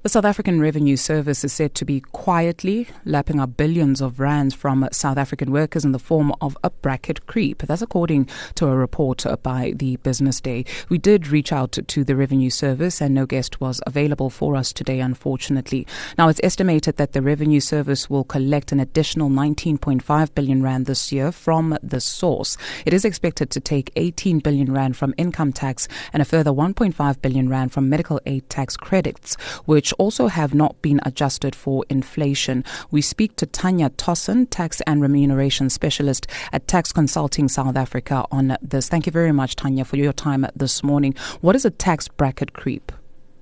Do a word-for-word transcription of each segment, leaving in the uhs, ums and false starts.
The South African Revenue Service is said to be quietly lapping up billions of rands from South African workers in the form of a bracket creep. That's according to a report by the Business Day. We did reach out to the Revenue Service and no guest was available for us today, unfortunately. Now, it's estimated that the Revenue Service will collect an additional nineteen point five billion rand this year from the source. It is expected to take eighteen billion rand from income tax and a further one point five billion rand from medical aid tax credits, which also have not been adjusted for inflation. We speak to Tanya Tosson, Tax and Remuneration Specialist at Tax Consulting South Africa, on this. Thank you very much, Tanya, for your time this morning. What is a tax bracket creep?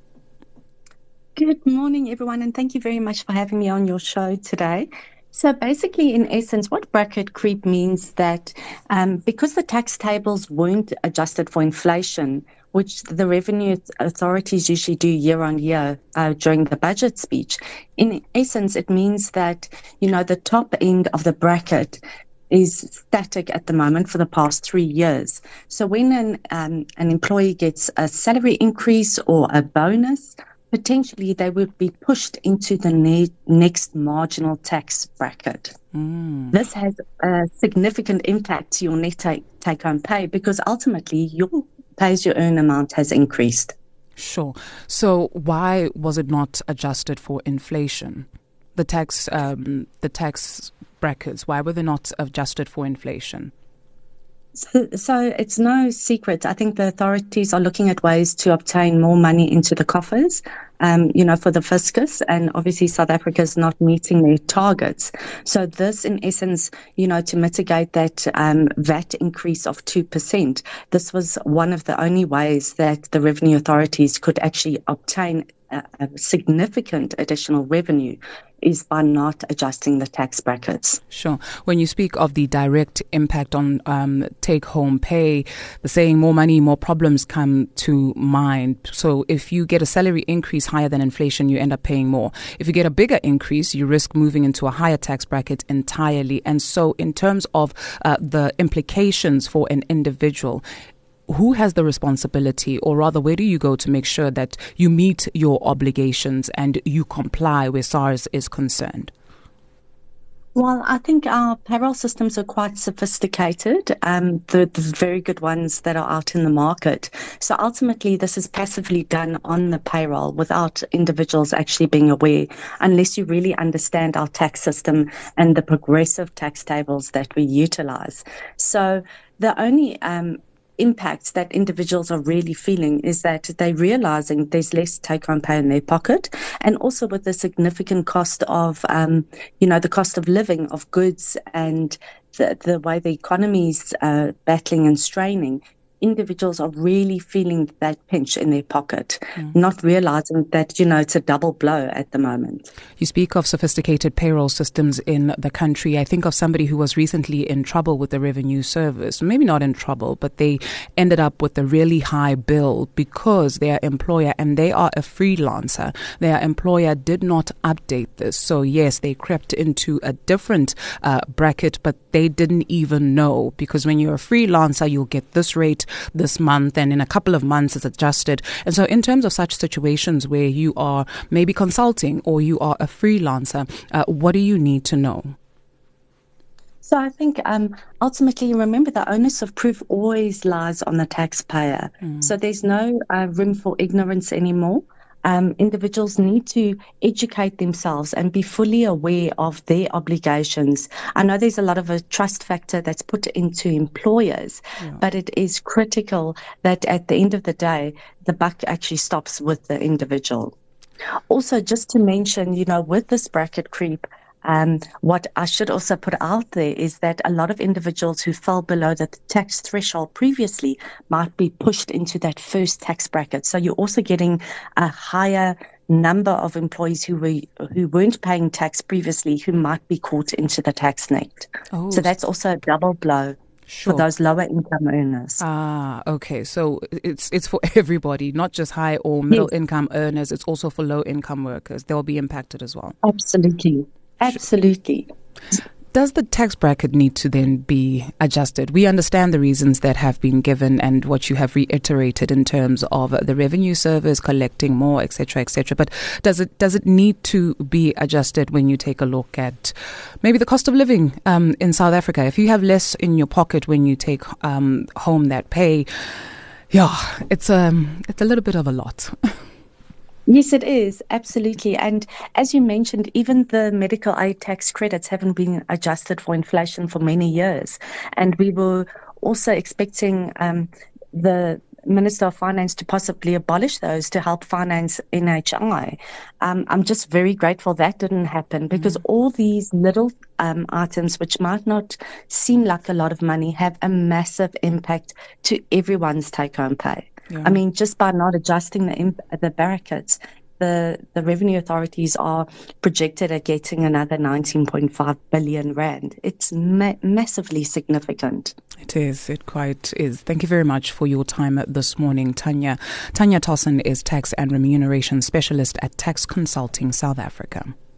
Good morning, everyone, and thank you very much for having me on your show today. So basically, in essence, what bracket creep means that um, because the tax tables weren't adjusted for inflation, which the revenue authorities usually do year on year uh, during the budget speech, in essence, it means that, you know, the top end of the bracket is static at the moment for the past three years. So when an, um, an employee gets a salary increase or a bonus, potentially they would be pushed into the ne- next marginal tax bracket. Mm. This has a significant impact to your net take, take-home pay because ultimately your pay-as-you-earn amount has increased. Sure. So why was it not adjusted for inflation? The tax, um, the tax brackets, why were they not adjusted for inflation? So, so it's no secret. I think the authorities are looking at ways to obtain more money into the coffers, um, you know, for the fiscus. And obviously South Africa is not meeting their targets. So this, in essence, you know, to mitigate that um, V A T increase of two percent, this was one of the only ways that the revenue authorities could actually obtain a, a significant additional revenue, is by not adjusting the tax brackets. Sure. When you speak of the direct impact on um, take-home pay, the saying more money, more problems come to mind. So if you get a salary increase higher than inflation, you end up paying more. If you get a bigger increase, you risk moving into a higher tax bracket entirely. And so in terms of uh, the implications for an individual, who has the responsibility, or rather, where do you go to make sure that you meet your obligations and you comply where SARS is concerned? Well, I think our payroll systems are quite sophisticated, um, the, the very good ones that are out in the market. So ultimately, this is passively done on the payroll without individuals actually being aware, unless you really understand our tax system and the progressive tax tables that we utilize. So the only um, impacts that individuals are really feeling is that they're realizing there's less take-home pay in their pocket, and also with the significant cost of, um, you know, the cost of living of goods and the, the way the economy's uh, battling and straining. Individuals are really feeling that pinch in their pocket, mm. not realizing that, you know, it's a double blow at the moment. You speak of sophisticated payroll systems in the country. I think of somebody who was recently in trouble with the Revenue Service. Maybe not in trouble, but they ended up with a really high bill because their employer, and they are a freelancer, their employer did not update this. So yes, they crept into a different uh, bracket, but they didn't even know, because when you're a freelancer, you'll get this rate this month, and in a couple of months it's adjusted. And so in terms of such situations where you are maybe consulting or you are a freelancer, uh, what do you need to know? So I think um, ultimately, remember, the onus of proof always lies on the taxpayer. Mm. So there's no uh, room for ignorance anymore. Um, individuals need to educate themselves and be fully aware of their obligations. I know there's a lot of a trust factor that's put into employers, yeah. but it is critical that at the end of the day, the buck actually stops with the individual. Also, just to mention, you know, with this bracket creep, Um, what I should also put out there is that a lot of individuals who fell below the tax threshold previously might be pushed into that first tax bracket. So you're also getting a higher number of employees who were who weren't paying tax previously who might be caught into the tax net. Oh. So that's also a double blow. Sure. For those lower income earners. Ah, okay. So it's it's for everybody, not just high or middle yes. income earners. It's also for low income workers. They'll be impacted as well. Absolutely. Absolutely. does the tax bracket need to then be adjusted? We understand the reasons that have been given and what you have reiterated in terms of the revenue service collecting more, et cetera, et cetera. But does it does it need to be adjusted when you take a look at maybe the cost of living um, in South Africa? If you have less in your pocket when you take um, home that pay, yeah, it's um it's a little bit of a lot. Yes, it is. Absolutely. And as you mentioned, even the medical aid tax credits haven't been adjusted for inflation for many years. And we were also expecting um, the Minister of Finance to possibly abolish those to help finance N H I. Um, I'm just very grateful that didn't happen, because mm. all these little um, items, which might not seem like a lot of money, have a massive impact to everyone's take-home pay. Yeah. I mean, just by not adjusting the imp- the brackets, the, the revenue authorities are projected at getting another nineteen point five billion rand. It's ma- massively significant. It is. It quite is. Thank you very much for your time this morning, Tanya. Tanya Tossen is Tax and Remuneration Specialist at Tax Consulting South Africa.